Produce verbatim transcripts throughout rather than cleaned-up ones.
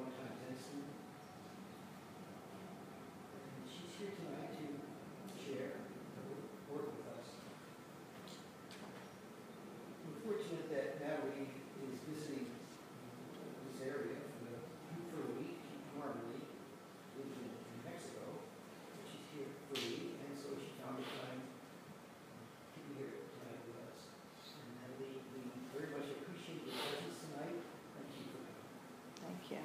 longtime Denison. And she's here tonight to share her work with us. We're fortunate that Natalie is visiting this area for, the, for a week. She normally lives in, in Mexico, but she's here for a week, and so she found the time to be here tonight with us. And Natalie, we very much appreciate your presence tonight. Thank you for coming. Thank you.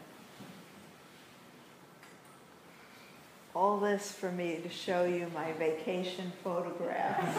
All this for me to show you my vacation photographs.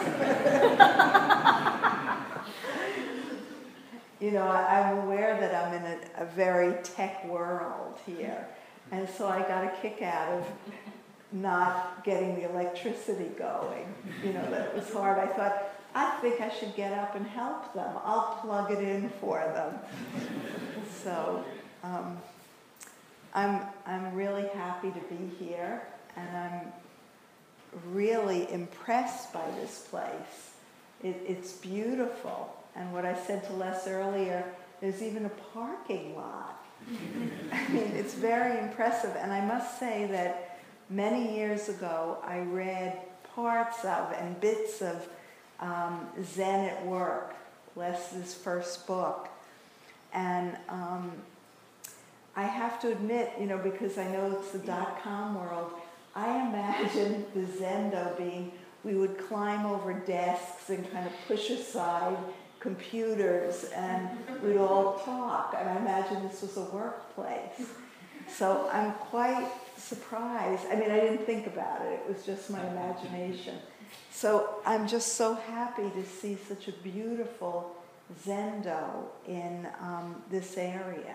You know, I, I'm aware that I'm in a, a very tech world here, and so I got a kick out of not getting the electricity going. You know, that it was hard. I thought, I think I should get up and help them. I'll plug it in for them. So um, I'm, I'm really happy to be here, and I'm really impressed by this place. It, it's beautiful. And what I said to Les earlier, there's even a parking lot. I mean, it's very impressive. And I must say that many years ago, I read parts of and bits of um, Zen at Work, Les's first book. And um, I have to admit, you know, because I know it's the dot-com world, I imagine the Zendo being, we would climb over desks and kind of push aside computers, and we'd all talk, and I imagine this was a workplace. So I'm quite surprised. I mean, I didn't think about it. It was just my imagination. So I'm just so happy to see such a beautiful Zendo in um, this area.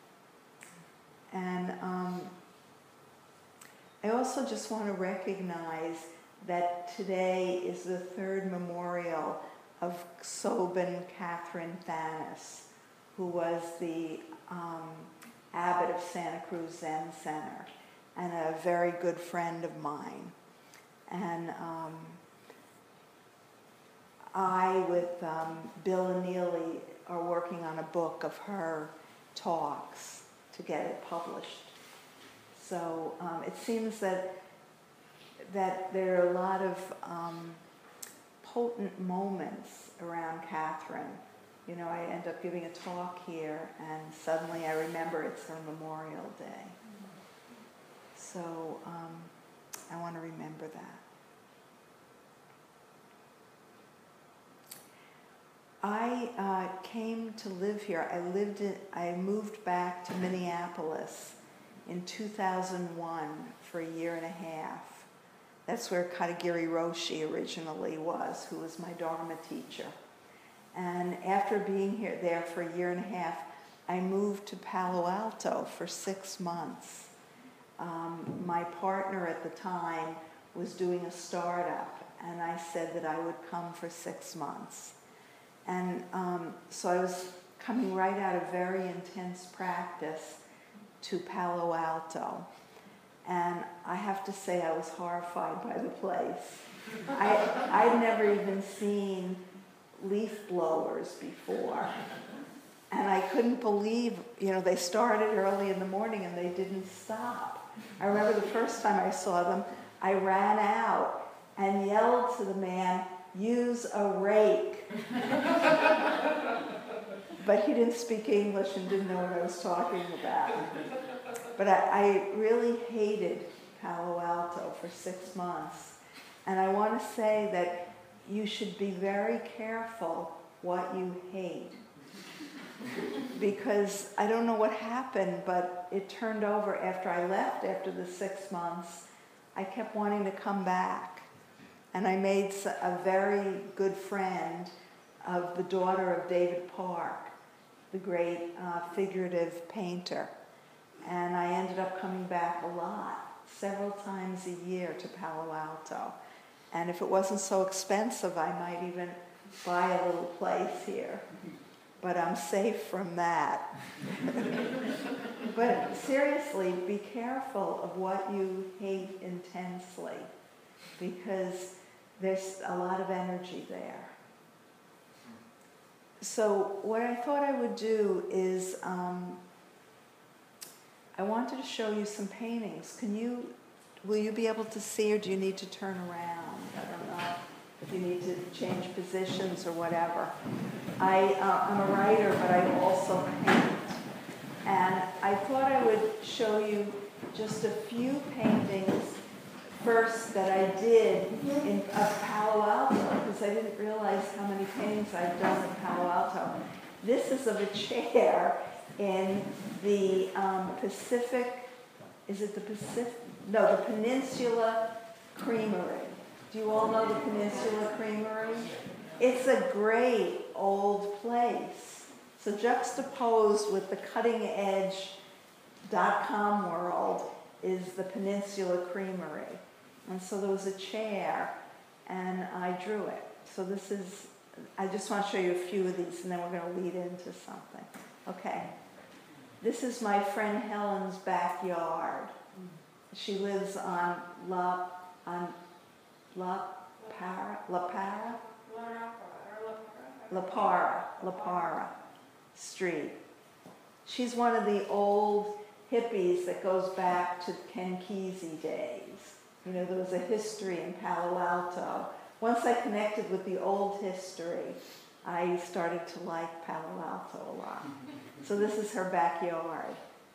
And um, I also just want to recognize that today is the third memorial of Sobhan Catherine Thanis, who was the um, abbot of Santa Cruz Zen Center and a very good friend of mine. And um, I, with um, Bill and Neely, are working on a book of her talks to get it published. So um, it seems that that there are a lot of um, potent moments around Catherine. You know, I end up giving a talk here, and suddenly I remember it's her Memorial Day. So um, I want to remember that. I uh, came to live here. I lived in, I moved back to Minneapolis in two thousand one for a year and a half. That's where Katagiri Roshi originally was, who was my Dharma teacher. And after being here there for a year and a half, I moved to Palo Alto for six months. Um, my partner at the time was doing a startup, and I said that I would come for six months. And um, so I was coming right out of very intense practice to Palo Alto. And I have to say I was horrified by the place. I, I'd never even seen leaf blowers before. And I couldn't believe, you know, they started early in the morning and they didn't stop. I remember the first time I saw them, I ran out and yelled to the man, "Use a rake." But he didn't speak English and didn't know what I was talking about. But I, I really hated Palo Alto for six months. And I want to say that you should be very careful what you hate. Because I don't know what happened, but it turned over after I left after the six months. I kept wanting to come back. And I made a very good friend of the daughter of David Park, the great uh, figurative painter. And I ended up coming back a lot, several times a year to Palo Alto. And if it wasn't so expensive, I might even buy a little place here. But I'm safe from that. But seriously, be careful of what you hate intensely, because there's a lot of energy there. So what I thought I would do is, um, I wanted to show you some paintings. Can you, will you be able to see, or do you need to turn around? I don't know if you need to change positions or whatever. I, uh, I'm a writer, but I also paint. And I thought I would show you just a few paintings first that I did in of Palo Alto, because I didn't realize how many paintings I'd done in Palo Alto. This is of a chair in the um, Pacific, is it the Pacific? No, the Peninsula Creamery. Do you all know the Peninsula Creamery? It's a great old place. So juxtaposed with the cutting edge dot-com world is the Peninsula Creamery. And so there was a chair, and I drew it. So this is, I just want to show you a few of these, and then we're going to lead into something. Okay. This is my friend Helen's backyard. She lives on La, on La Para, La Para? La Para, La Para Street. She's one of the old hippies that goes back to Ken Kesey days. You know, there was a history in Palo Alto. Once I connected with the old history, I started to like Palo Alto a lot. So this is her backyard.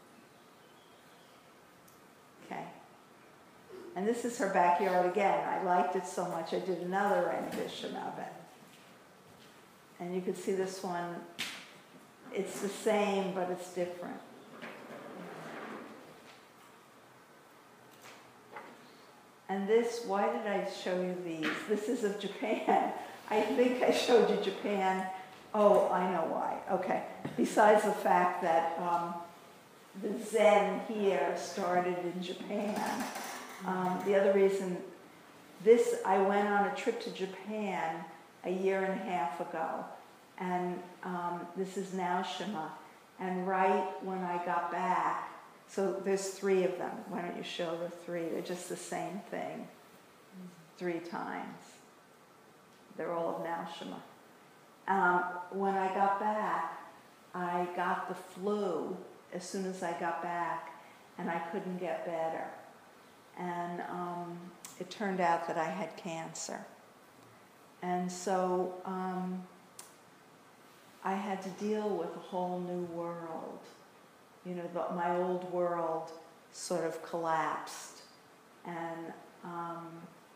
Okay. And this is her backyard again. I liked it so much I did another rendition of it. And you can see this one, it's the same, but it's different. And this, why did I show you these? This is of Japan. I think I showed you Japan. Oh, I know why. Okay. Besides the fact that um, the Zen here started in Japan, um, the other reason, this, I went on a trip to Japan a year and a half ago. And um, this is Naoshima. And right when I got back, so there's three of them. Why don't you show the three? They're just the same thing, three times. They're all of Naoshima. Um, when I got back, I got the flu as soon as I got back, and I couldn't get better. And um, it turned out that I had cancer. And so um, I had to deal with a whole new world. You know, the, my old world sort of collapsed, and um,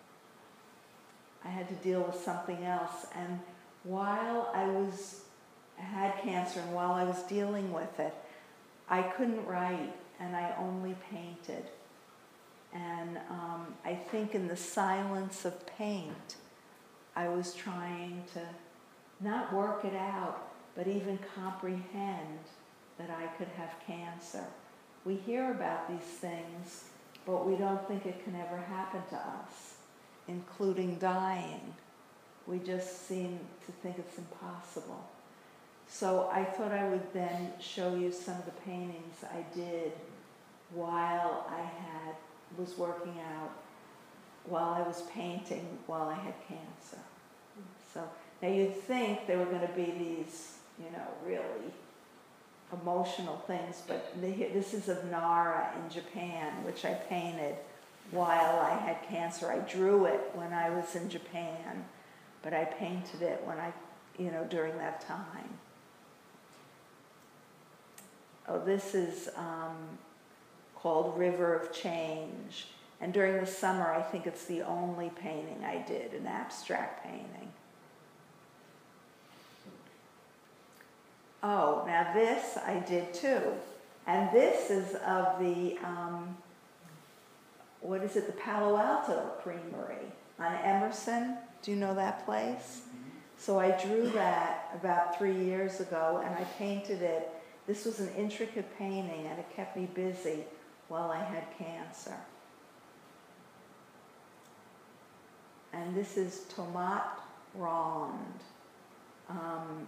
I had to deal with something else. And while I was had cancer, and while I was dealing with it, I couldn't write, and I only painted. And um, I think in the silence of paint, I was trying to not work it out, but even comprehend that I could have cancer. We hear about these things, but we don't think it can ever happen to us, including dying. We just seem to think it's impossible. So I thought I would then show you some of the paintings I did while I had, was working out, while I was painting, while I had cancer. So now you'd think they were going to be these, you know, really emotional things, but this is of Nara in Japan, which I painted while I had cancer. I drew it when I was in Japan, but I painted it when I, you know, during that time. Oh, this is um, called River of Change. And during the summer, I think it's the only painting I did, an abstract painting. Oh, now this I did too. And this is of the, um, what is it, the Palo Alto Creamery on Emerson. Do you know that place? So I drew that about three years ago, and I painted it. This was an intricate painting, and it kept me busy while I had cancer. And this is Tomate Ronde. Um,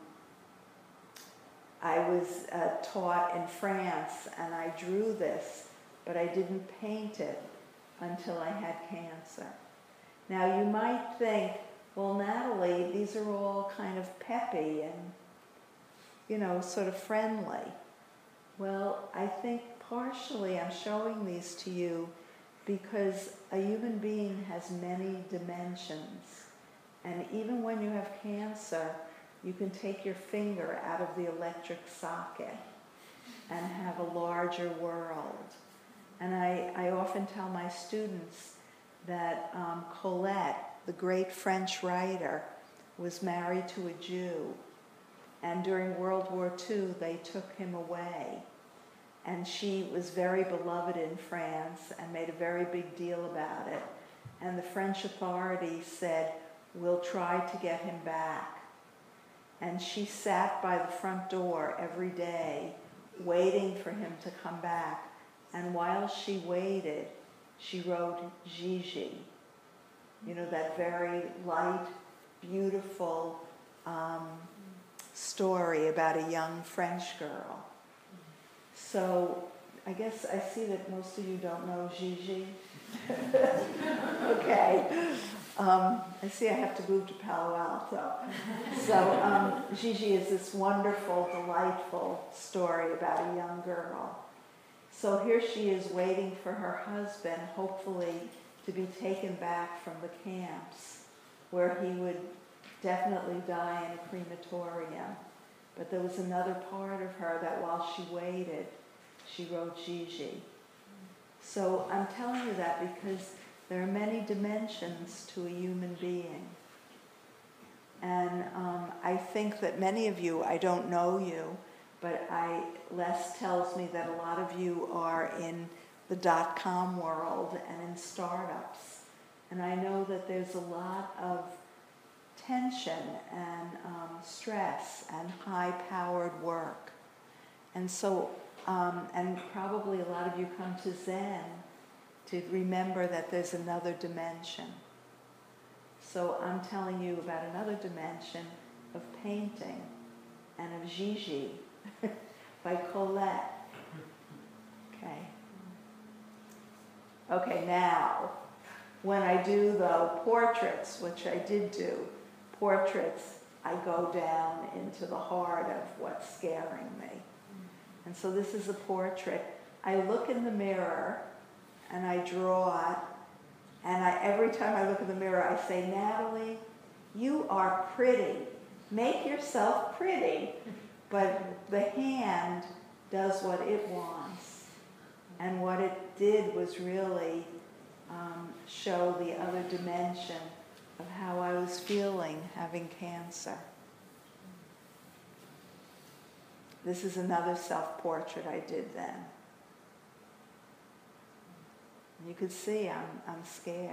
I was uh, taught in France, and I drew this, but I didn't paint it until I had cancer. Now you might think, well, Natalie, these are all kind of peppy and, you know, sort of friendly. Well, I think partially I'm showing these to you because a human being has many dimensions. And even when you have cancer, you can take your finger out of the electric socket and have a larger world. And I, I often tell my students that um, Colette, the great French writer, was married to a Jew. And during World War Two, they took him away. And she was very beloved in France and made a very big deal about it. And the French authorities said, we'll try to get him back. And she sat by the front door every day, waiting for him to come back. And while she waited, she wrote Gigi. You know, that very light, beautiful um, story about a young French girl. So I guess I see that most of you don't know Gigi. Okay. Um, I see I have to move to Palo Alto. So um, Gigi is this wonderful, delightful story about a young girl. So here she is waiting for her husband, hopefully to be taken back from the camps, where he would definitely die in a crematorium. But there was another part of her that while she waited, she wrote Gigi. So I'm telling you that because there are many dimensions to a human being. And um, I think that many of you, I don't know you, but I, Les tells me that a lot of you are in the dot-com world and in startups. And I know that there's a lot of tension and um, stress and high-powered work. And so, um, and probably a lot of you come to Zen to remember that there's another dimension. So I'm telling you about another dimension of painting and of Gigi by Colette. Okay. Okay, now, when I do the portraits, which I did do, portraits, I go down into the heart of what's scaring me. And so this is a portrait. I look in the mirror and I draw it, and I, every time I look in the mirror, I say, Natalie, you are pretty. Make yourself pretty. But the hand does what it wants. And what it did was really um, show the other dimension of how I was feeling having cancer. This is another self-portrait I did then. You could see I'm, I'm scared.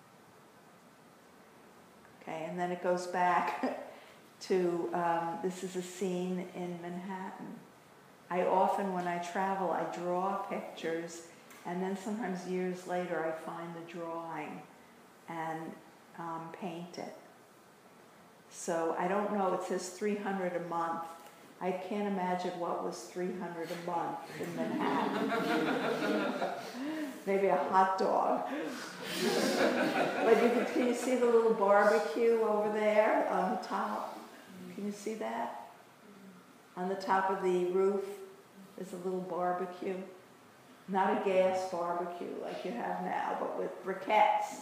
Okay, and then it goes back to, um, this is a scene in Manhattan. I often, when I travel, I draw pictures, and then sometimes years later I find the drawing and um, paint it. So I don't know, it says three hundred a month. I can't imagine what was three hundred a month in Manhattan. Maybe a hot dog. But you can, can you see the little barbecue over there on the top? Can you see that? On the top of the roof is a little barbecue. Not a gas barbecue like you have now, but with briquettes.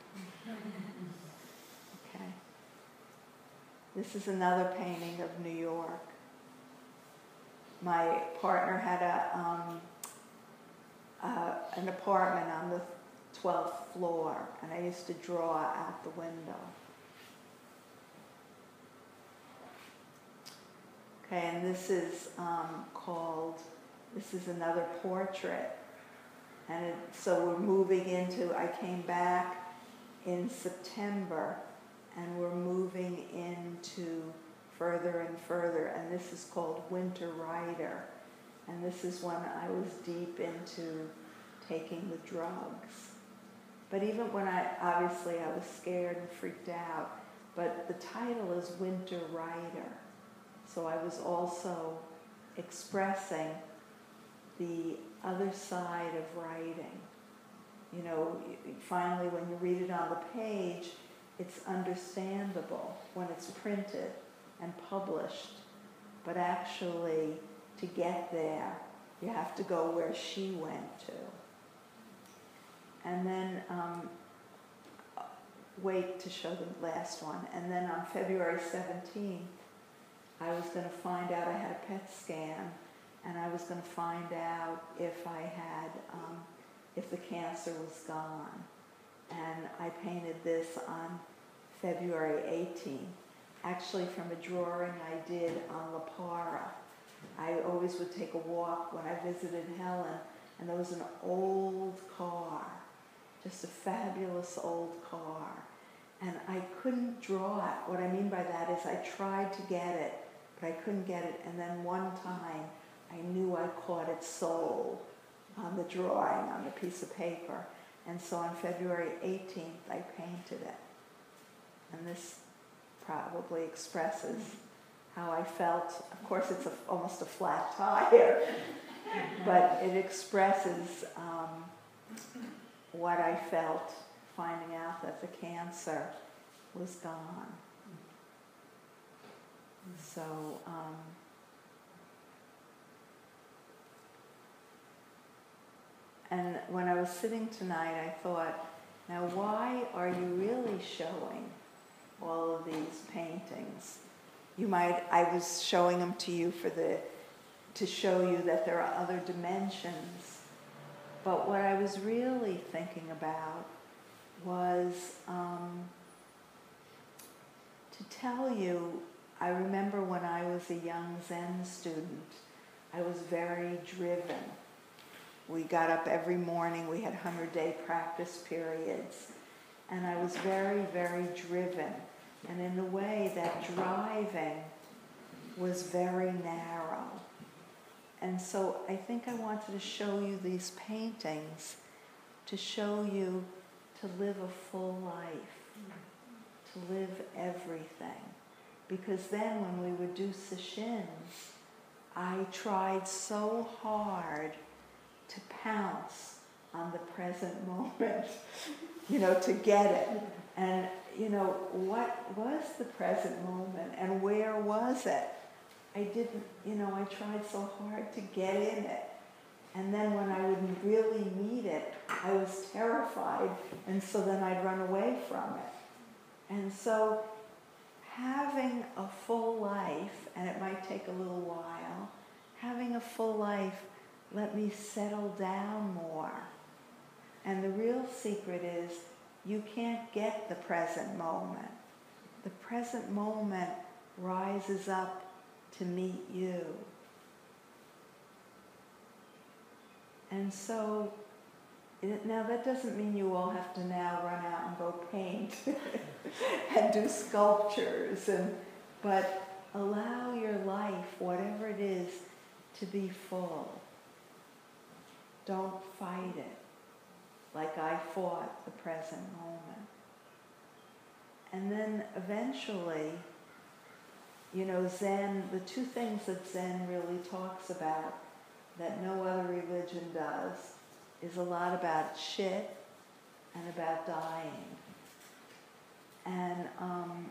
Okay. This is another painting of New York. My partner had a um, uh, an apartment on the twelfth floor, and I used to draw out the window. Okay, and this is um, called, this is another portrait. And it, so we're moving into, I came back in September, and we're moving into further and further, and this is called Winter Rider. And this is when I was deep into taking the drugs. But even when I, obviously I was scared and freaked out, but the title is Winter Rider. So I was also expressing the other side of writing. You know, finally when you read it on the page, it's understandable when it's printed and published, but actually to get there, You have to go where she went to. And then, um, wait to show the last one. And then on February seventeenth, I was going to find out, I had a P E T scan, and I was going to find out if I had, um, if the cancer was gone. And I painted this on February eighteenth, actually from a drawing I did on La Parra. I always would take a walk when I visited Helen, and there was an old car, just a fabulous old car. And I couldn't draw it. What I mean by that is I tried to get it, but I couldn't get it. And then one time, I knew I caught its soul on the drawing, on the piece of paper. And so on February eighteenth, I painted it. And this probably expresses how I felt. Of course, it's a, almost a flat tire, but it expresses um, what I felt finding out that the cancer was gone. So, um, and when I was sitting tonight, I thought, now why are you really showing all of these paintings? You might, I was showing them to you for the, to show you that there are other dimensions. But what I was really thinking about was um, to tell you, I remember when I was a young Zen student, I was very driven. We got up every morning, we had hundred-day practice periods, and I was very, very driven. And in a way, that driving was very narrow. And so I think I wanted to show you these paintings to show you to live a full life, to live everything. Because then when we would do sesshin, I tried so hard to pounce on the present moment, you know, to get it. And, you know, what was the present moment and where was it? I didn't, you know, I tried so hard to get in it. And then when I wouldn't really meet it, I was terrified, and so then I'd run away from it. And so having a full life, and it might take a little while, having a full life let me settle down more. And the real secret is you can't get the present moment. The present moment rises up to meet you. And so, it, now that doesn't mean you all have to now run out and go paint and do sculptures, and, but allow your life, whatever it is, to be full. Don't fight it like I fought the present moment. And then eventually, you know, Zen, the two things that Zen really talks about that no other religion does is a lot about shit and about dying. And um,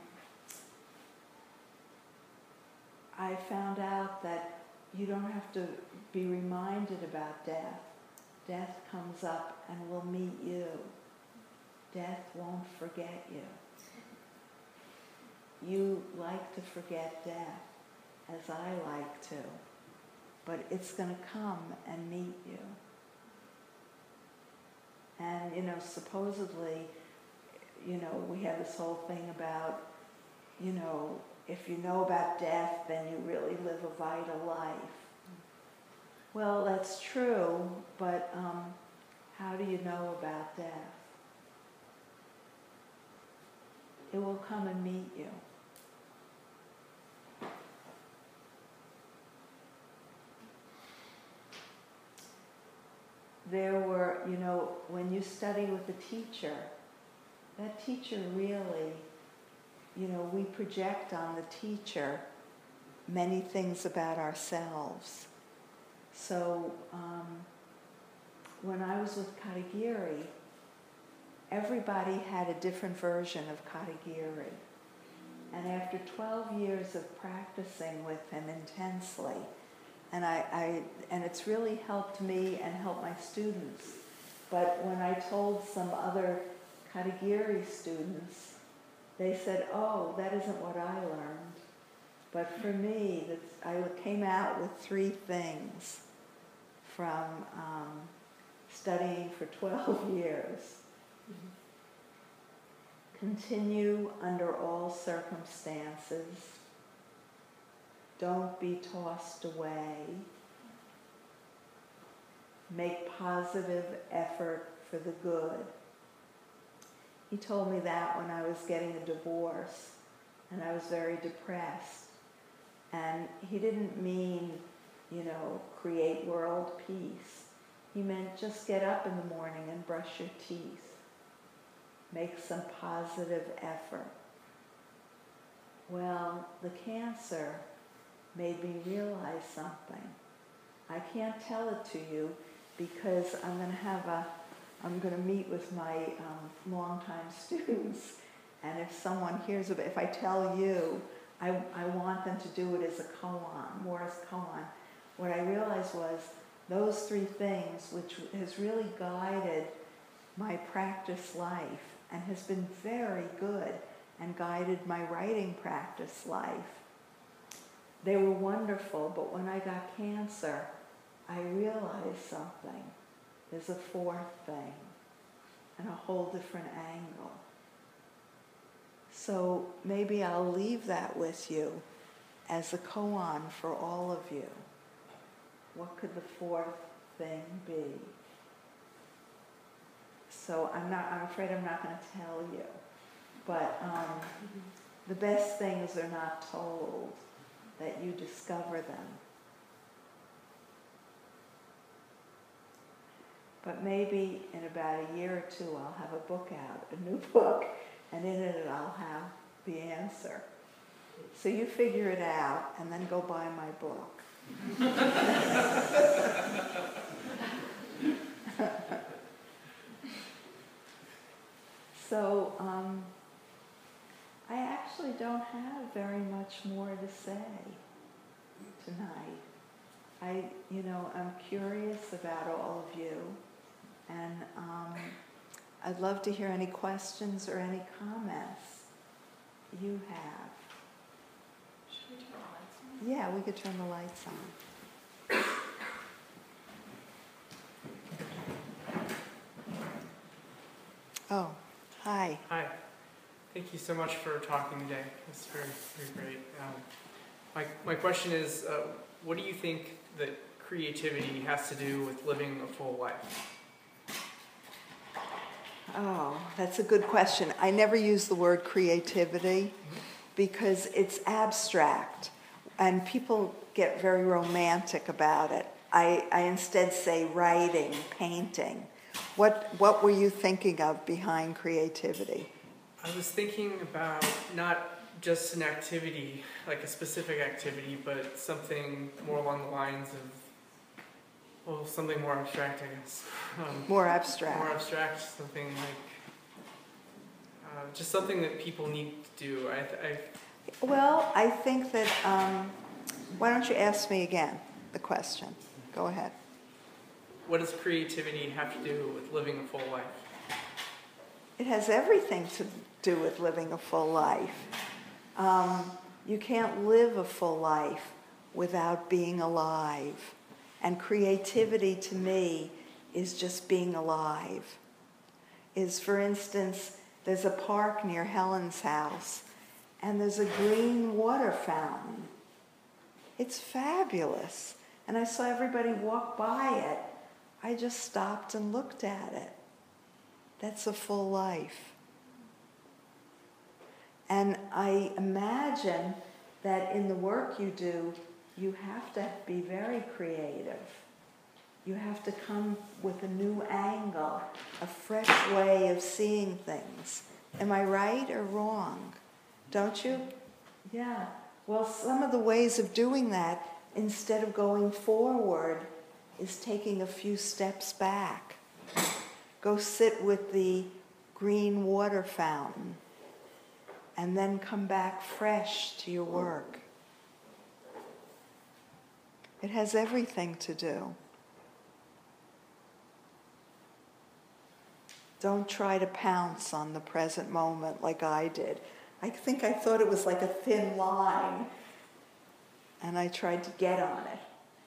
I found out that you don't have to be reminded about death. Death comes up and will meet you. Death won't forget you. You like to forget death, as I like to, but it's going to come and meet you. And, you know, supposedly, you know, we have this whole thing about, you know, if you know about death, then you really live a vital life. Well, that's true, but um, how do you know about death? It will come and meet you. There were, you know, when you study with a teacher, that teacher really, you know, we project on the teacher many things about ourselves. So um, when I was with Katagiri, everybody had a different version of Katagiri. And after twelve years of practicing with him intensely, and I, I and it's really helped me and helped my students. But when I told some other Katagiri students, they said, "Oh, that isn't what I learned." But for me, that's, I came out with three things from um, studying for twelve years. Continue under all circumstances. Don't be tossed away. Make positive effort for the good. He told me that when I was getting a divorce and I was very depressed. And he didn't mean, you know, create world peace. He meant just get up in the morning and brush your teeth. Make some positive effort. Well, the cancer made me realize something. I can't tell it to you because I'm going to have a, I'm going to meet with my um, longtime students, and if someone hears of it, if I tell you, I, I want them to do it as a koan, more as koan. What I realized was those three things, which has really guided my practice life and has been very good and guided my writing practice life. They were wonderful, but when I got cancer, I realized something. There's a fourth thing and a whole different angle. So maybe I'll leave that with you as a koan for all of you. What could the fourth thing be? So I'm not, I'm afraid I'm not going to tell you. But um, the best things are not told, that you discover them. But maybe in about a year or two I'll have a book out, a new book, and in it I'll have the answer. So you figure it out and then go buy my book. So um, I actually don't have very much more to say tonight. I, you know, I'm curious about all of you, and um, I'd love to hear any questions or any comments you have. Should we turn the lights on? Yeah, we could turn the lights on. Oh, hi. Hi. Thank you so much for talking today. It's very, very great. Um, my, my question is, uh, what do you think that creativity has to do with living a full life? Oh, that's a good question. I never use the word creativity because it's abstract and people get very romantic about it. I, I instead say writing, painting. What, what were you thinking of behind creativity? I was thinking about not just an activity, like a specific activity, but something more along the lines of, well, something more abstract, I guess. Um, More abstract. More abstract, something like, uh, just something that people need to do. I, I, Well, I think that, um, why don't you ask me again the question? Go ahead. what does creativity have to do with living a full life? It has everything to do with living a full life. Um, you can't live a full life without being alive. And creativity to me is just being alive. Is, for instance, there's a park near Helen's house, and there's a green water fountain. It's fabulous. And I saw everybody walk by it. I just stopped and looked at it. That's a full life. And I imagine that in the work you do, you have to be very creative. You have to come with a new angle, a fresh way of seeing things. Am I right or wrong? Don't you? Yeah. Well, some of the ways of doing that, instead of going forward, is taking a few steps back. Go sit with the green water fountain and then come back fresh to your work. It has everything to do. Don't try to pounce on the present moment like I did. I think I thought it was like a thin line, and I tried to get on it.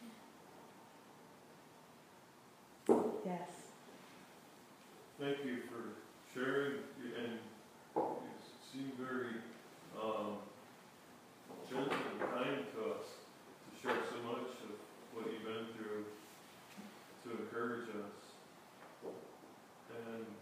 Yes. Thank you for sharing, and you seem very um, gentle and kind to us to share so much of what you've been through to encourage us. And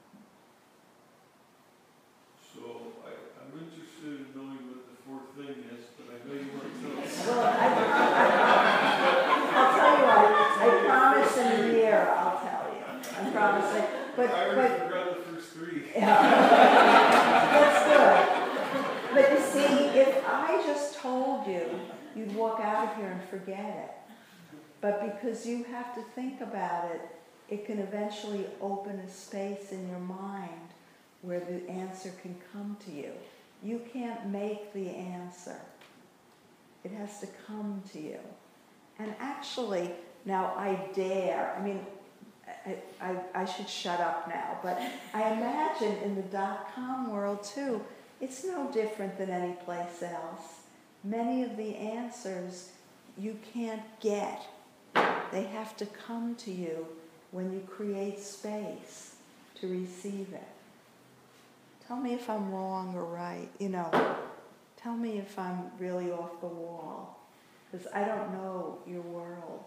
so I, I'm interested in knowing what the fourth thing is, but I know you want to tell us. Well, I, I'll tell you what, I promise in a year I'll tell you. I promise. I, but, I already but, forgot the first three. yeah. That's good. But you see, if I just told you, you'd walk out of here and forget it. But because you have to think about it, it can eventually open a space in your mind where the answer can come to you. You can't make the answer. It has to come to you. And actually, now I dare, I mean, I, I, I should shut up now, but I imagine in the dot-com world too, it's no different than any place else. Many of the answers you can't get. They have to come to you when you create space to receive it. Tell me if I'm wrong or right, you know. Tell me if I'm really off the wall, because I don't know your world.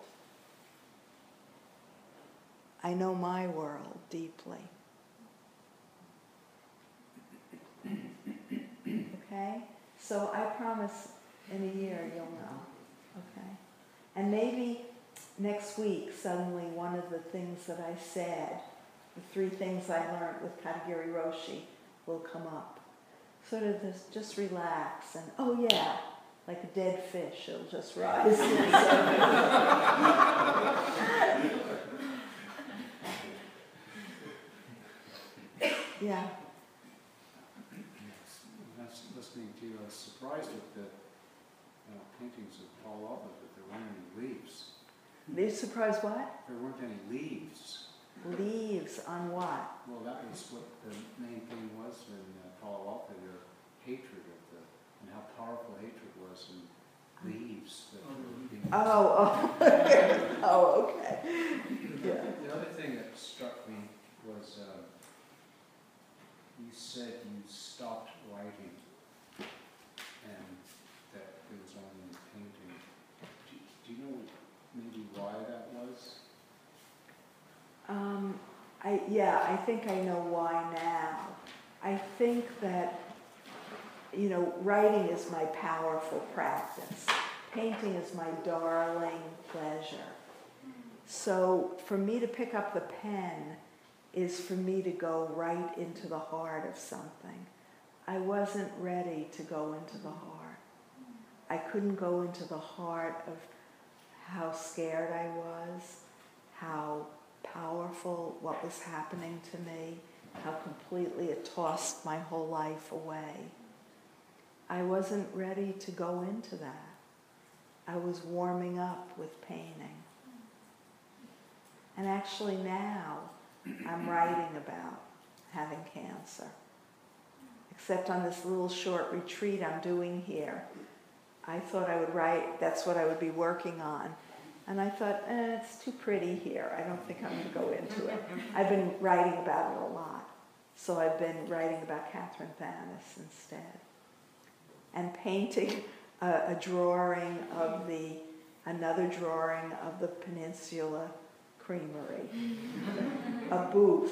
I know my world deeply. Okay? So I promise in a year you'll know. Okay? And maybe next week, suddenly one of the things that I said, the three things I learned with Katagiri Roshi, will come up. Sort of this, just relax and, oh yeah, like a dead fish, it'll just rise. Yeah. That's listening to you, I was surprised at the uh, paintings of Paul Alba that there weren't any leaves. They surprised what? There weren't any leaves. Leaves on what? Well, that was what the main thing was in uh, Paul Alba, their hatred of the, and how powerful hatred was in leaves that were being. Oh, oh, oh, okay. Yeah. The other thing that struck me was uh, you said you stopped writing and that it was only painting. Do, do you know maybe why that was? Um, I, yeah, I think I know why now. I think that, you know, writing is my powerful practice. Painting is my darling pleasure. So for me to pick up the pen is for me to go right into the heart of something. I wasn't ready to go into the heart. I couldn't go into the heart of how scared I was, how powerful what was happening to me, how completely it tossed my whole life away. I wasn't ready to go into that. I was warming up with painting. And actually now, I'm writing about having cancer. Except on this little short retreat I'm doing here, I thought I would write, that's what I would be working on. And I thought, eh, it's too pretty here. I don't think I'm going to go into it. I've been writing about it a lot. So I've been writing about Catherine Thanis instead. And painting a, a drawing of the, another drawing of the Peninsula Creamery. A booth.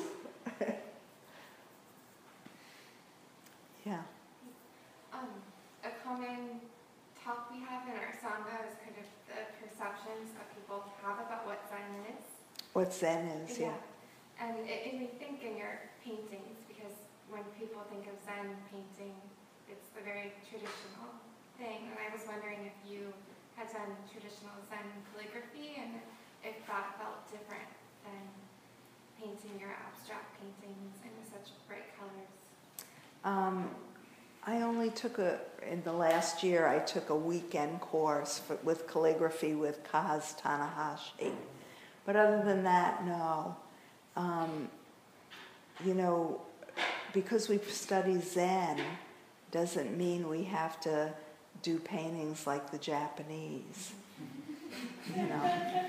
Yeah. Um, a common talk we have in our Sangha is kind of the perceptions that people have about what Zen is. What Zen is, yeah. And it made me think in your paintings, because when people think of Zen painting, it's the very traditional thing. And I was wondering if you had done traditional Zen calligraphy and if that felt different than painting your abstract paintings in such bright colors. Um, I only took a, in the last year, I took a weekend course for, with calligraphy with Kaz Tanahashi. But other than that, no. Um, you know, because we study Zen doesn't mean we have to do paintings like the Japanese, you know.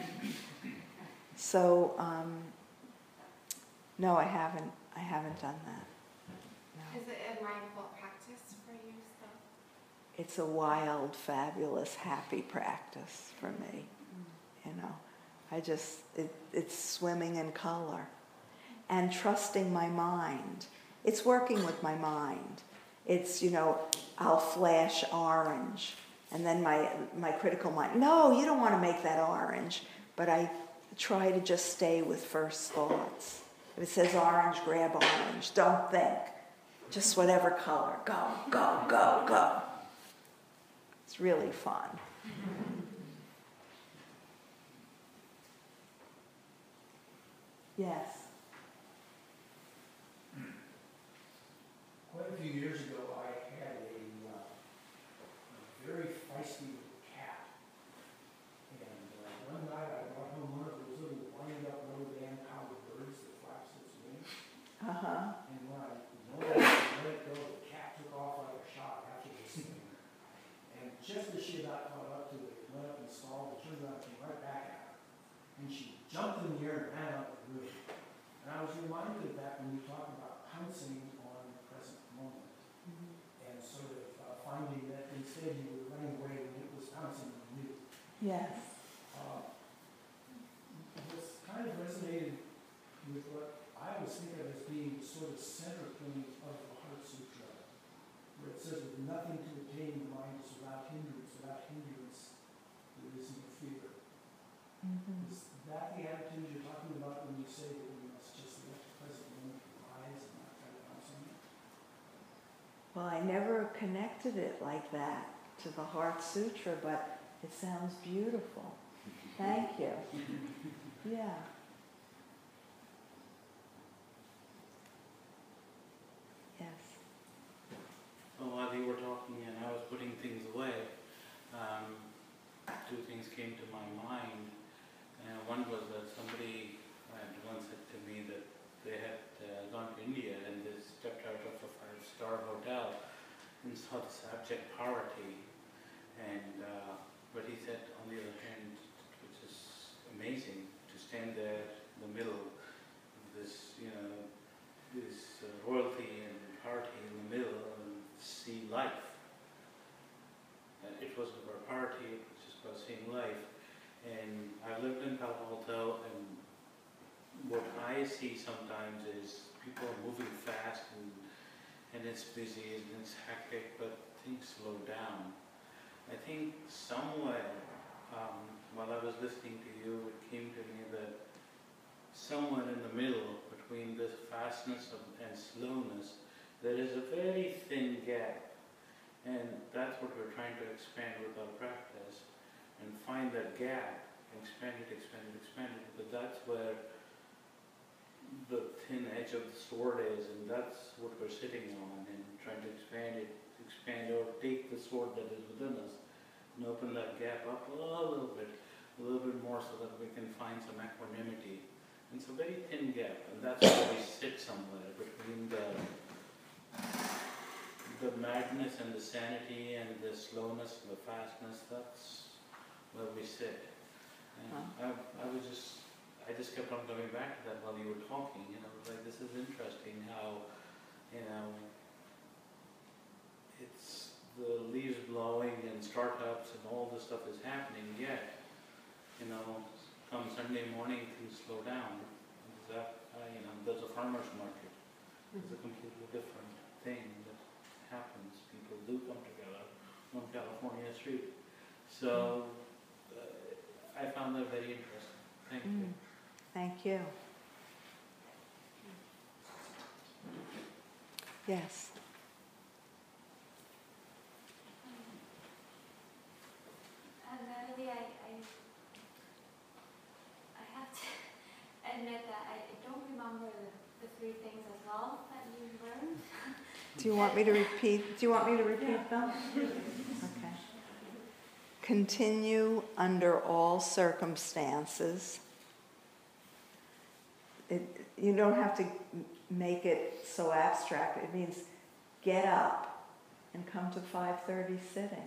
So, um, no, I haven't, I haven't done that. No. Is it a mindful practice for you still? It's a wild, fabulous, happy practice for me, you know. I just, it, it's swimming in color and trusting my mind. It's working with my mind. It's, you know, I'll flash orange and then my, my critical mind, no, you don't want to make that orange. But I try to just stay with first thoughts. If it says orange, grab orange. Don't think. Just whatever color. Go, go, go, go. It's really fun. Yes. Quite a few years ago, I had a, uh, a very feisty little cat. And uh, one night I brought home one of those little wind up Notre Dame powder birds that flaps its wings. Uh-huh. And when I let it, let it go, the cat took off like a shot after listening. And just as she got caught up to it, it went up and stalled, it turned around and came right back at her. And she jumped in the air and ran out of the room. And I was reminded of that when you talk about pouncing on the present moment. Mm-hmm. And sort of uh, finding that instead you were running away when it was pouncing on you. Yes. Uh, this kind of resonated with what I always think of as being the sort of center point of the Heart Sutra, where it says that nothing to attain the mind is without hindrance. Without hindrance, there is no fear. Mm-hmm. Is that the attitude you're talking about when you say that we must just let the present moment rise and not try to bounce on it? Well, I never connected it like that to the Heart Sutra, but it sounds beautiful. Thank you. Yeah. Yes. Well, while you were talking and I was putting things away, um, two things came to my mind. Uh, one was that somebody had once said to me that they had uh, gone to India and they stepped out of a five-star hotel and saw this abject poverty. And uh, but he said, on the other hand, which is amazing, to stand there in the middle of this, you know, this uh, royalty and poverty in the middle and see life. Uh, it wasn't about poverty, it was just about seeing life. And I lived in Palo Alto, and what I see sometimes is people are moving fast, and and it's busy and it's hectic, but things slow down. I think somewhere, um, while I was listening to you, it came to me that somewhere in the middle between this fastness of, and slowness, there is a very thin gap, and that's what we're trying to expand with our practice. And find that gap, expand it, expand it, expand it, but that's where the thin edge of the sword is, and that's what we're sitting on, and trying to expand it, expand or take the sword that is within us, and open that gap up a little bit, a little bit more so that we can find some equanimity. And it's a very thin gap, and that's where we sit somewhere between the the madness and the sanity and the slowness and the fastness. That's where we sit. And I, I was just, I just kept on coming back to that while you were talking, you know, like this is interesting how, you know, it's the leaves blowing and startups and all this stuff is happening, yet, you know, come Sunday morning things slow down. That, uh, you know, there's a farmer's market. It's a completely different thing that happens. People do come together on California Street. So, I found that very interesting. Thank Mm. you. Thank you. Yes. And Natalie, I, I, I have to admit that I don't remember the, the three things as well that you learned. Do you want me to repeat, do you want me to repeat them? Okay. Continue under all circumstances. It, you don't have to make it so abstract. It means get up and come to five thirty sitting.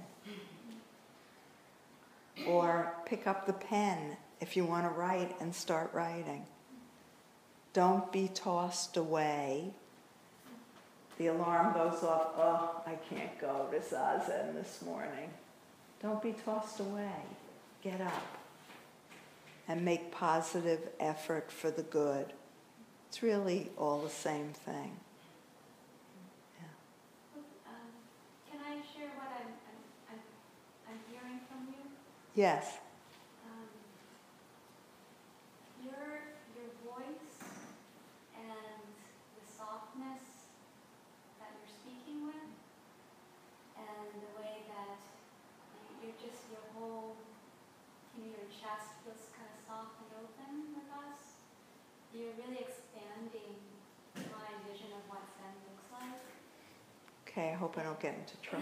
Or pick up the pen if you want to write and start writing. Don't be tossed away. The alarm goes off, oh, I can't go to Zazen this morning. Don't be tossed away. Get up and make positive effort for the good. It's really all the same thing. Um, can I share what I'm, I'm, I'm, I'm hearing from you? Yes. Um, your, your voice and the softness that you're speaking with, and the way that you- you're just, your whole, you know, your chest feels kind of soft and open with us. You're really expanding my vision of what Zen looks like. Okay, I hope I don't get into trouble.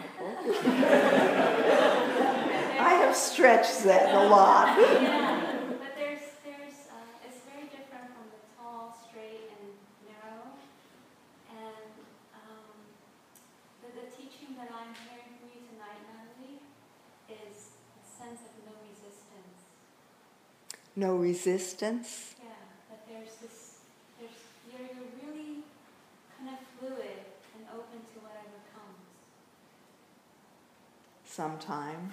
I have stretched Zen a lot. Yeah, but there's, there's, uh, it's very different from the tall, straight, and narrow. And um, the, the teaching that I'm hearing from you tonight, Natalie, is a sense of no resistance. No resistance. Yeah, that there's this, there's, you're, you're really kind of fluid and open to whatever comes. Sometimes.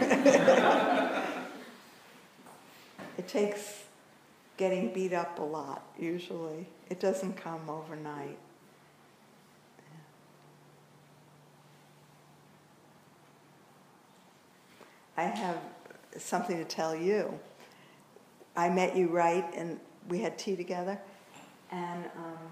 It takes getting beat up a lot, usually. It doesn't come overnight. I have something to tell you. I met you right, and we had tea together, and um,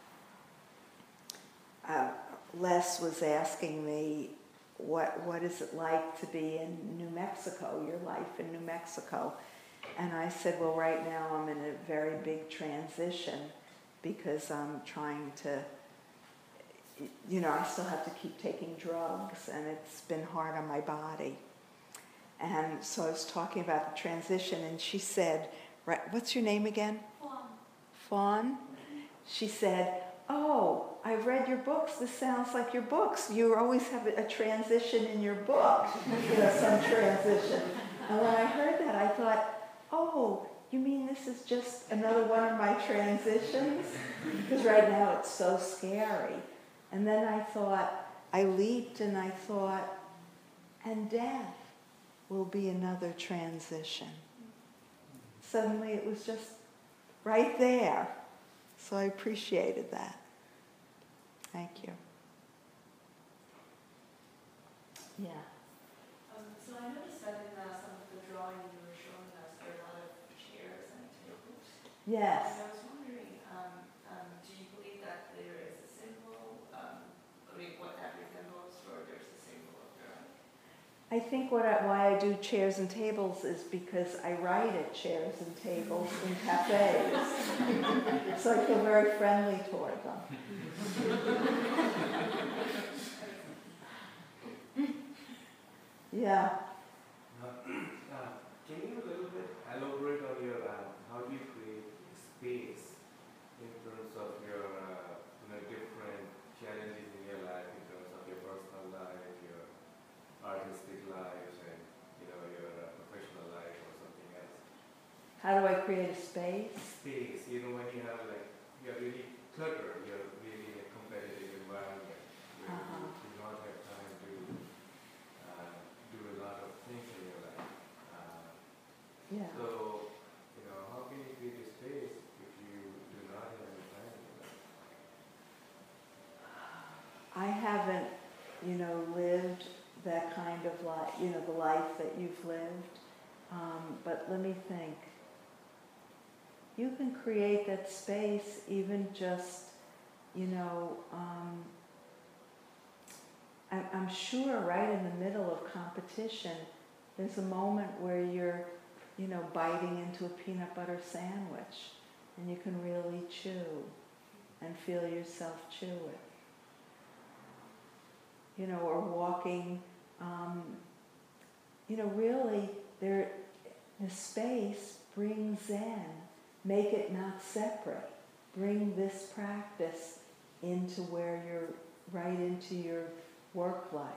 uh, Les was asking me, what what is it like to be in New Mexico, your life in New Mexico? And I said, well, right now I'm in a very big transition because I'm trying to, you know, I still have to keep taking drugs, and it's been hard on my body. And so I was talking about the transition, and she said, right, what's your name again? Fawn. Fawn? She said, oh, I've read your books. This sounds like your books. You always have a transition in your book, you know, some transition. And when I heard that, I thought, oh, you mean this is just another one of my transitions? Because right now it's so scary. And then I thought, I leaped and I thought, and death will be another transition. Suddenly it was just right there. So I appreciated that. Thank you. Yeah. Um, so I noticed that in uh, some of the drawing you were showing us, there are a lot of chairs and tables. Yes. And I was wondering, um, um, do you believe that there is a symbol, um, I mean, what that resembles, or there's a symbol of drawing? I think what I, why I do chairs and tables is because I write at chairs and tables in cafes. So I feel very friendly toward them. Yeah. Uh, uh, can you a little bit elaborate on your, uh, how do you create space in terms of your uh, you know, different challenges in your life, in terms of your personal life, your artistic life, and you know, your uh, professional life or something else? How do I create a space? Space, you know, when you have like, you're really cluttered, you're really in a competitive environment where Uh-huh. you do not have time to uh, do a lot of things in your life. Uh, Yeah. So, you know, how can you create a space if you do not have any time in your life? I haven't, you know, lived that kind of life, you know, the life that you've lived. Um, but let me think. You can create that space even just, you know, um, I, I'm sure right in the middle of competition, there's a moment where you're, you know, biting into a peanut butter sandwich, and you can really chew and feel yourself chew it. you know, or walking, um, you know, really, there, the space brings Zen. Make it not separate. Bring this practice into where you're, right into your work life.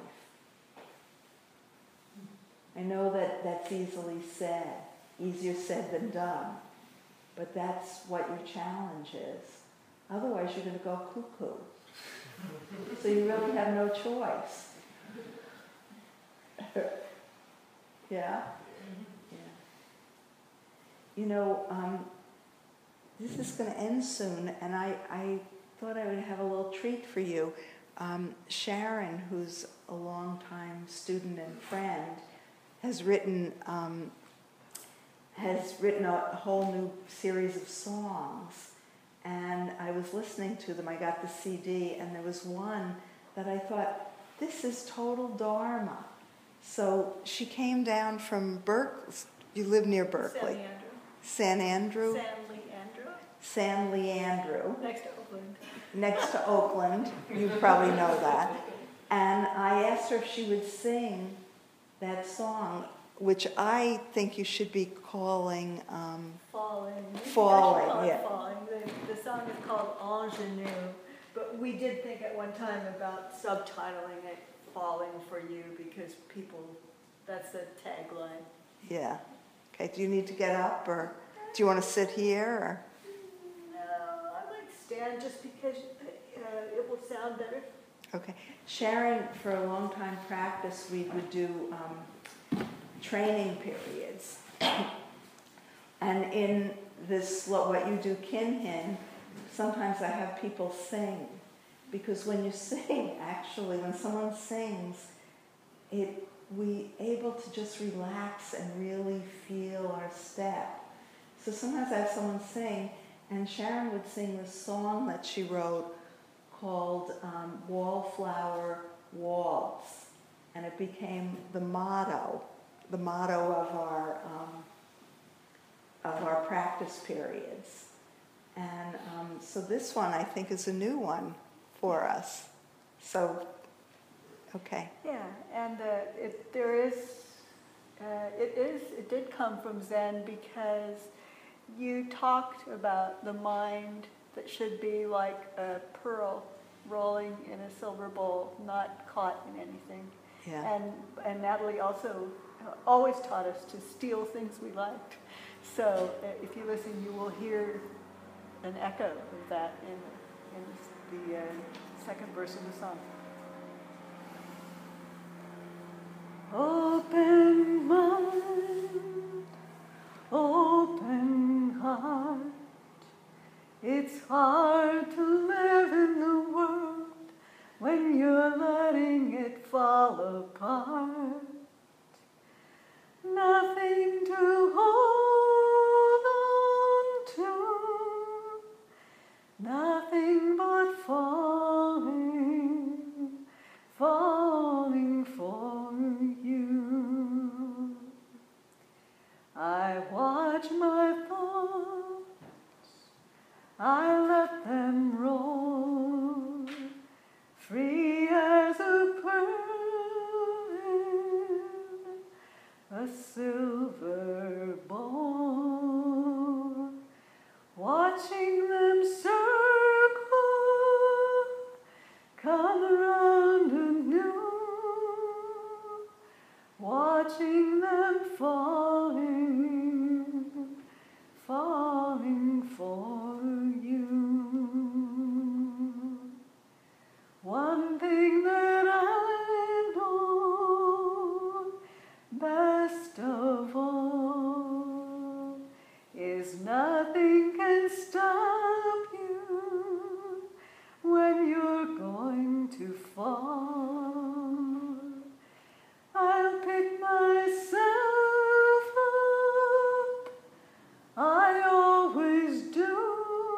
I know that that's easily said, easier said than done, but that's what your challenge is. Otherwise, you're going to go cuckoo. So you really have no choice. Yeah? Yeah. You know, um, this is going to end soon, and I, I thought I would have a little treat for you. Um, Sharon, who's a longtime student and friend, has written um, has written a whole new series of songs, and I was listening to them. I got the C D, and there was one that I thought, this is total Dharma. So she came down from Berkeley. You live near Berkeley. San Andrew. San Andrew. San Leandro. San Leandro. Next to Oakland. Next to Oakland. You probably know that. And I asked her if she would sing that song, which I think you should be calling um, Falling. Falling, Call it yeah. Falling. The, the song is called Ingenue, but we did think at one time about subtitling it Falling for You, because people, that's the tagline. Yeah. Okay, do you need to get up, or do you want to sit here? Or? No, I like stand just because uh, it will sound better. Okay. Sharon, for a long time practice, we would do um, training periods. And in this, what you do, Kinhin, sometimes I have people sing. Because when you sing, actually, when someone sings, it we able to just relax and really feel our step. So sometimes I have someone sing, and Sharon would sing this song that she wrote called um, Wallflower Waltz, and it became the motto, the motto of our um, of our practice periods. And um, so this one, I think, is a new one for us. So, okay. Yeah, and uh, it, there is, uh, it is, it did come from Zen because you talked about the mind that should be like a pearl rolling in a silver bowl, not caught in anything. Yeah. And and Natalie also always taught us to steal things we liked. So uh, if you listen, you will hear an echo of that in, in the uh, second verse of the song. Open mind, open heart. It's hard to live in the world when you're letting it fall apart. Nothing to hold on to, nothing but falling, falling for you. I watch my thoughts, I let them roll, free as a pearl in a silver bowl, watching them circle, come around anew, watching them falling, falling for you. One thing that I know best of all is nothing can stop you when you're going to fall. I'll pick myself up, I always do.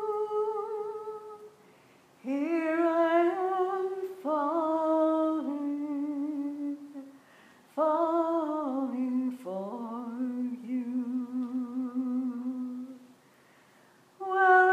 Here I am falling, falling for you. Well,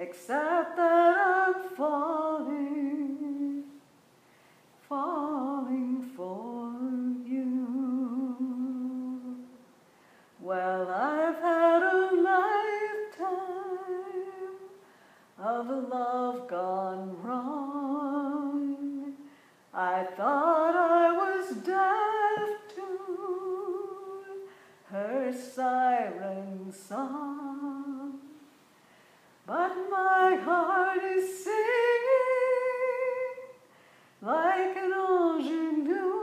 except that I'm falling, falling for you. Well, I've had a lifetime of love gone wrong. I thought I was deaf to her siren song, but my heart is singing like an ingenue,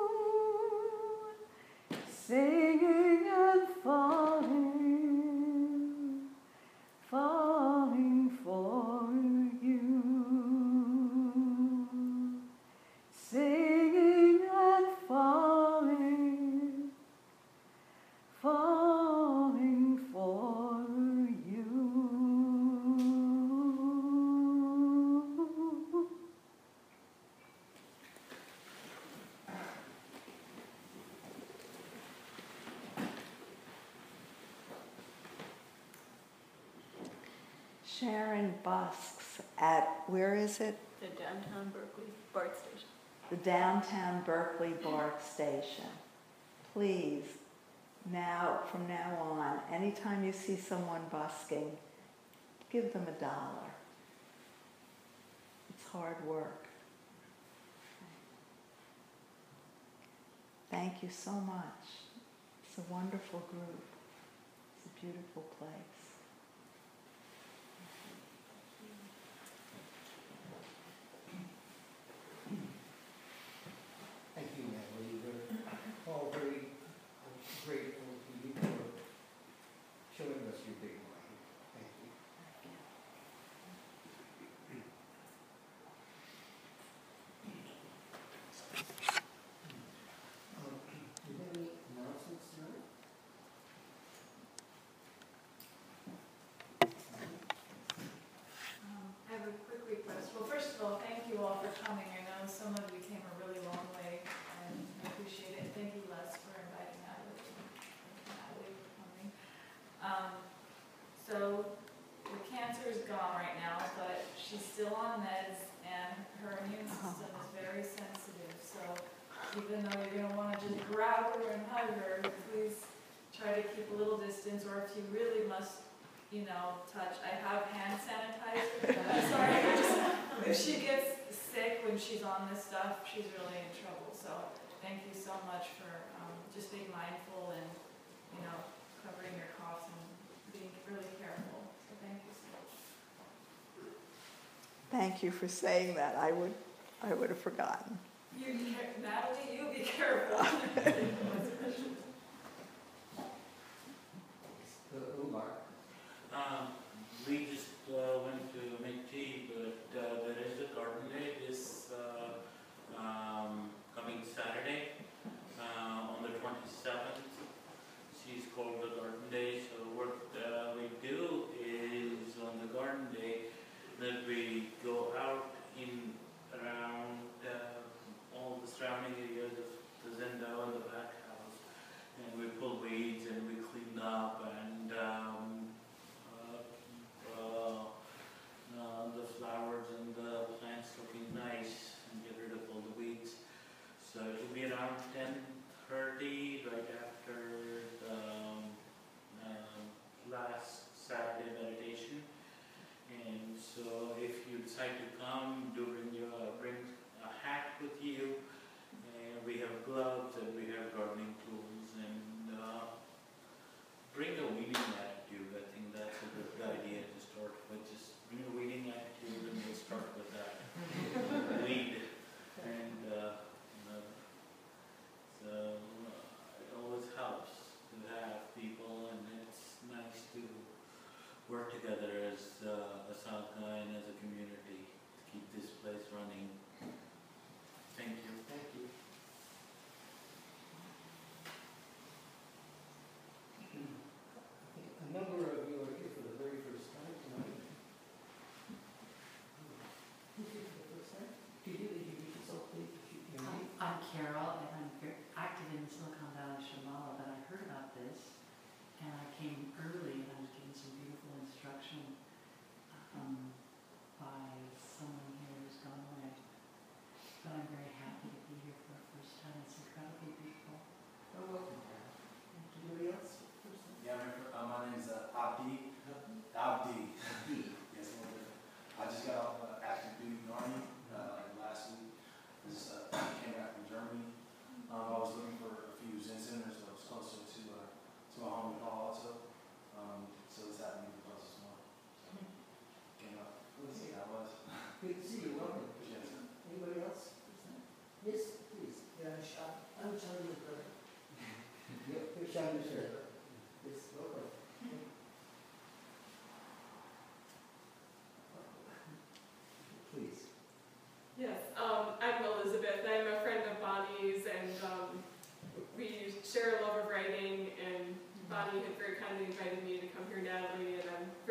singing and falling, falling for you, singing and falling, falling for you. Sharon busks at, where is it? The downtown Berkeley BART station. The downtown Berkeley BART station. Please, now, from now on, anytime you see someone busking, give them a dollar. It's hard work. Thank you so much. It's a wonderful group. It's a beautiful place. Thank you, Natalie. We're all very grateful to you for showing us your big mind. Thank you. Um, Do you have any announcements tonight? Um, I have a quick request. Well, first of all, thank you all for coming. I know some of you came a really long way, and I appreciate it. And thank you, Les, for inviting Natalie, Natalie for coming. Um, so the cancer is gone right now, but she's still on meds, and her immune system is very sensitive. So even though you're going to want to just grab her and hug her, please try to keep a little distance, or if you really must, you know, touch. I have hand sanitizer. I'm sorry, I just, if she gets sick when she's on this stuff, she's really in trouble. So thank you so much for um, just being mindful and, you know, covering your coughs and being really careful. So thank you so much. Thank you for saying that. I would, I would have forgotten. You, Natalie, you be careful. The Umar. Um, we just uh, went to make tea, but uh, there is a garden day this uh, um, coming Saturday uh, on the twenty-seventh. She's called the garden day. So what uh, we do is on the garden day that we go out in around uh, all the surrounding areas of the Zendo and the back house, and we pull weeds and we clean up and um, uh, uh,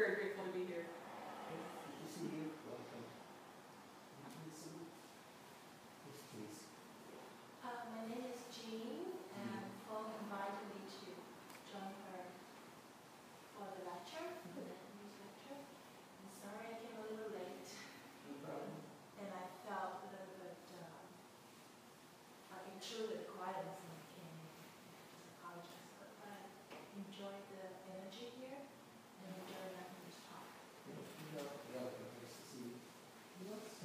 very grateful to be here. Good to see you. Welcome. Yes, please. Uh, my name is Jean, and Paul invited me to join her for the lecture, for the news lecture. I'm sorry I came a little late, No problem. and I felt a little bit um, like intruded quietness when I came in. I apologize, but I enjoyed the energy here and enjoyed Anthony's talk. You're welcome. Nice to see you. Who else?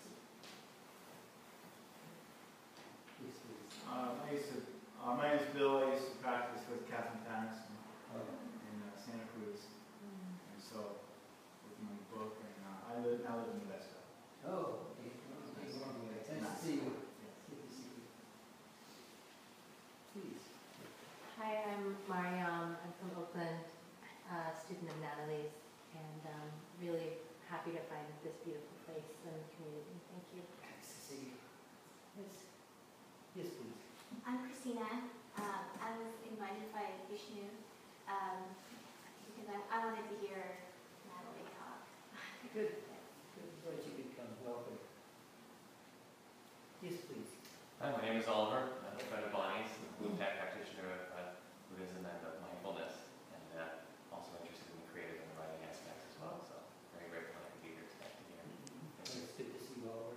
Yes, please. Uh, I used to, uh, my name is Bill. I used to practice with Catherine Patterson Oh, in uh, Santa Cruz, and so with my book, and uh, I live now live in Modesto. oh, okay. Well, nice long way. Nice to see you. Good to see you. Please. Hi, I'm Mariam. I'm from Oakland, uh, student of Natalie's, and um, really happy to find this beautiful place and community. Thank you. Nice to see you. Yes. Yes, please. I'm Christina. Uh, I was invited by Vishnu um, because I, I wanted to hear Natalie talk. Good. Good. Glad you could come. Welcome. Yes, please. Hi, my name is Oliver. I'm a friend of Bonnie's, a Bloom Tech practitioner of uh, Buddhism and of mindfulness, and uh, also interested in the creative and the writing aspects as well. So very grateful I could be here tonight to hear. It's good to see you all.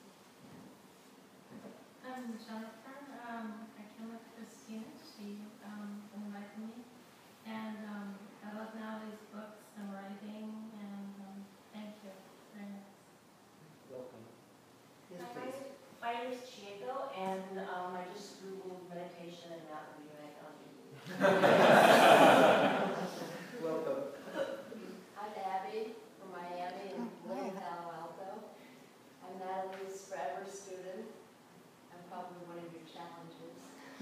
I'm Jennifer. Um, I came with Christina. She um, invited me. And um, I love Natalie's books and writing, and um, thank you very much. Welcome. Yes, Hi, please. my name is Chieko, and um, I just Googled meditation, and that would be when I found you. Welcome. I'm Abby from Miami and live in Palo Alto. I'm Natalie's forever student. I'm probably one of your challenges.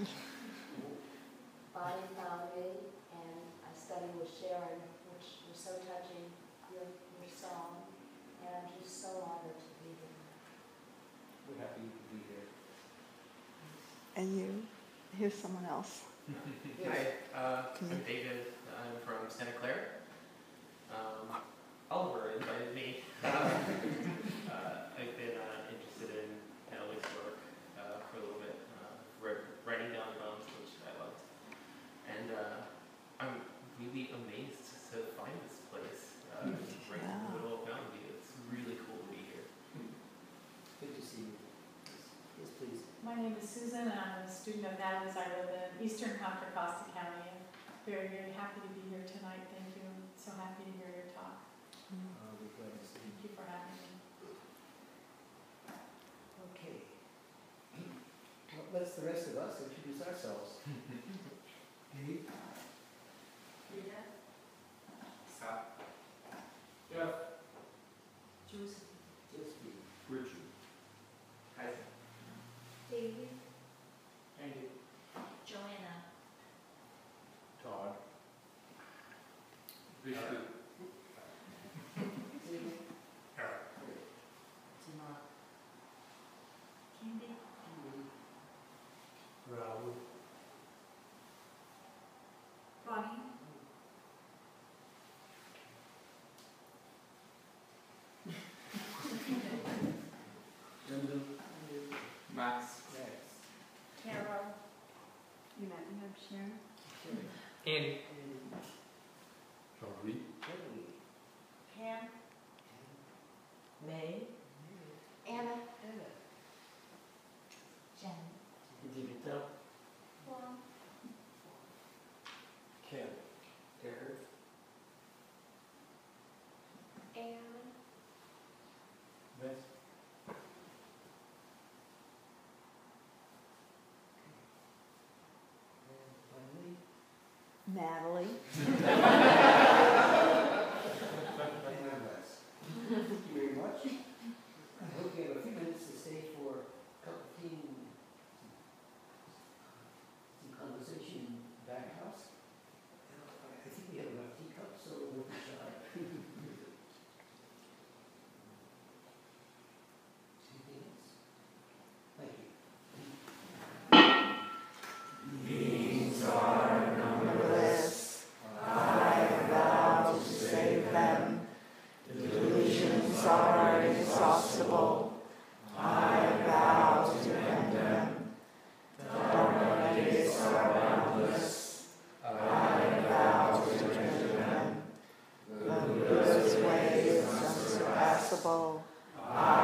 Bonnie found me, and I studied with Sharon, which was so touching, your, your song, and I'm just so honored to be here. We're happy you could be here. And you, here's someone else. Hi, uh, Can I'm you- David. I'm from Santa Clara. Um, Oliver invited me. uh, I've been uh, interested in Natalie's work uh, for a little bit, uh, wri- writing down poems, which I loved. And uh, I'm really amazed to find this place uh, right in the middle of Mountain View. It's really cool to be here. Good to see you. Yes, please. My name is Susan, and I'm a student of Natalie's. I live in eastern Contra Costa County, and very, very happy to be here tonight. Thank you. I'm so happy to hear your talk. Uh, we're glad to see you. Thank you for having me. Okay. Well, let's the rest of us introduce ourselves. Dave? Rita? Scott. Jeff. Joseph? Yes, please. Richard. Tyson. David? Andy. Joanna? Todd. Vishnu. Harold. Tima. Candy? Raul. Bonnie? Max. Next. Carol? You met me, I'm Sharon. Andy. Charlie. Kelly. Pam? May? Anna. Anna. Jen? Divita. Paul? Ken. Derek. Anne. Beth. And finally, Natalie. and I'm Les. Thank you very much. I hope you have a few minutes to stay for a cup of tea and some conversation in the back house. I think we have enough teacups, so we'll be shy. Anything else? Thank you. Numberless, indivisible,